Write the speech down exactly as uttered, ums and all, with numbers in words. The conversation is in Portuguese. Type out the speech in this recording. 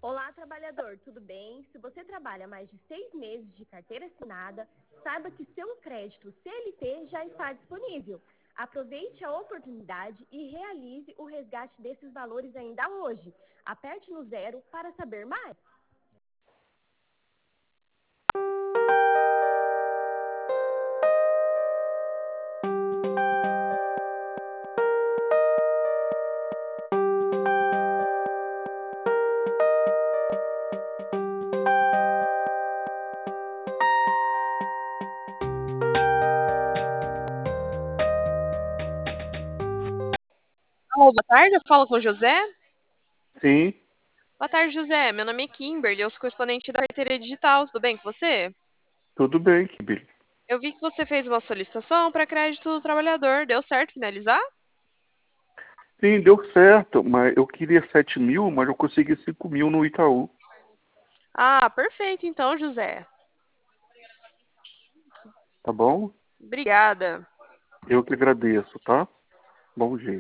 Olá, trabalhador, tudo bem? Se você trabalha mais de seis meses de carteira assinada, saiba que seu crédito C L T já está disponível. Aproveite a oportunidade e realize o resgate desses valores ainda hoje. Aperte no zero para saber mais. Alô, boa tarde, eu falo com o José. Sim, Boa tarde, José. Meu nome é Kimberly, eu sou correspondente da carteira digital. Tudo bem com você? tudo bem, Kibili. Eu vi que você fez uma solicitação para crédito do trabalhador. Deu certo finalizar? Sim, deu certo, mas eu queria sete mil, mas eu consegui cinco mil no Itaú, Ah, perfeito então, José. tá bom? Obrigada. Eu que agradeço, tá? Bom dia.